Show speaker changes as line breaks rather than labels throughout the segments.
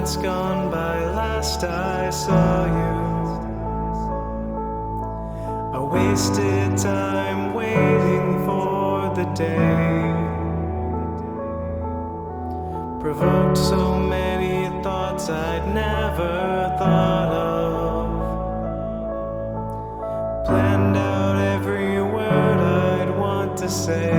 months gone by last I saw you. I wasted time waiting for the day. Provoked so many thoughts I'd never thought of. Planned out every word I'd want to say.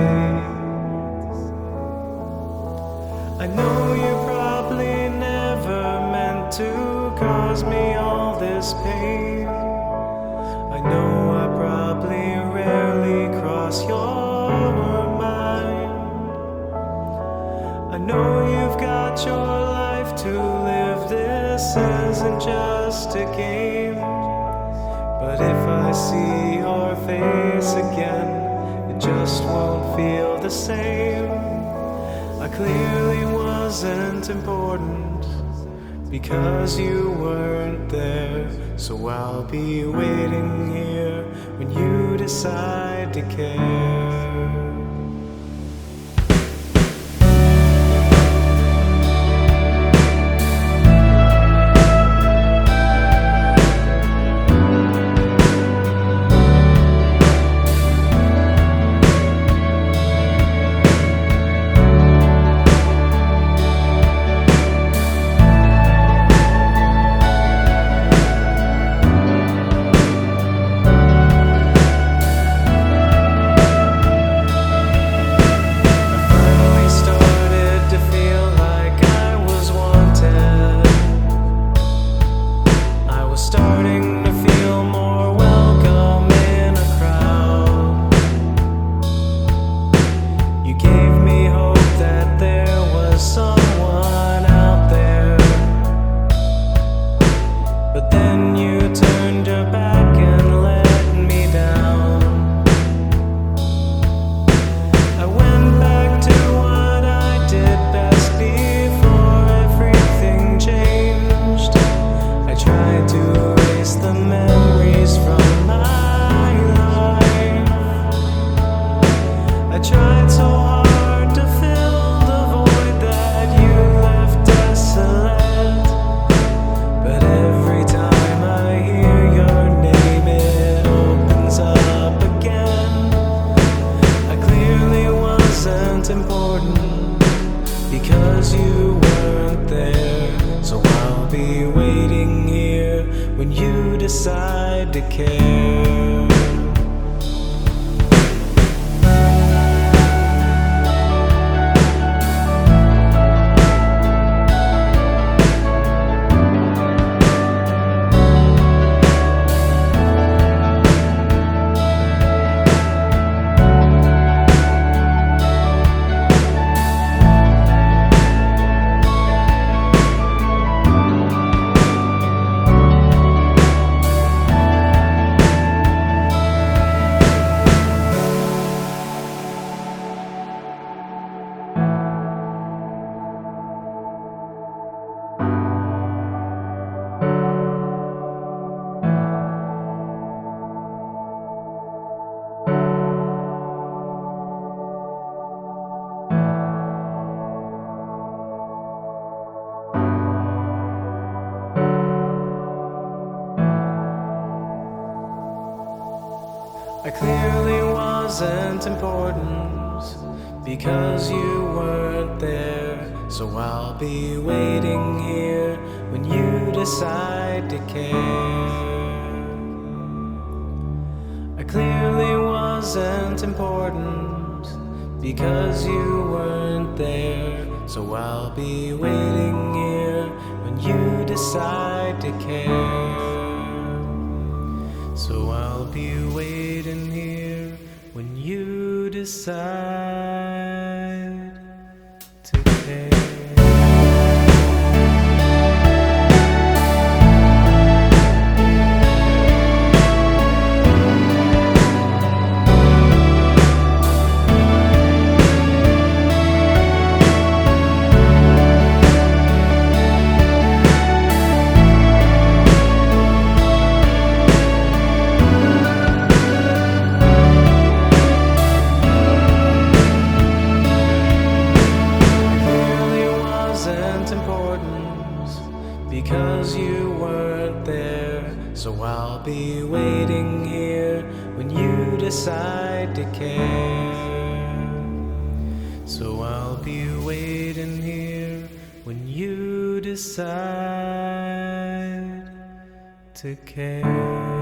I know you probably never meant to cause me all this pain. I know I probably rarely cross your mind. I know you've got your life to live. This isn't just a game. But if I see your face again, it just won't feel the same. I clearly wasn't important because you weren't there. So I'll be waiting here when you decide to care. Because you weren't there. So I'll be waiting here when you decide to care. I clearly wasn't important because you weren't there. So I'll be waiting here when you decide to care. I clearly wasn't important because you weren't there. So I'll be waiting here when you decide to care. So I'll be waiting here when you decide to care. because you weren't there. So I'll be waiting here when you decide to care. So I'll be waiting here when you decide to care.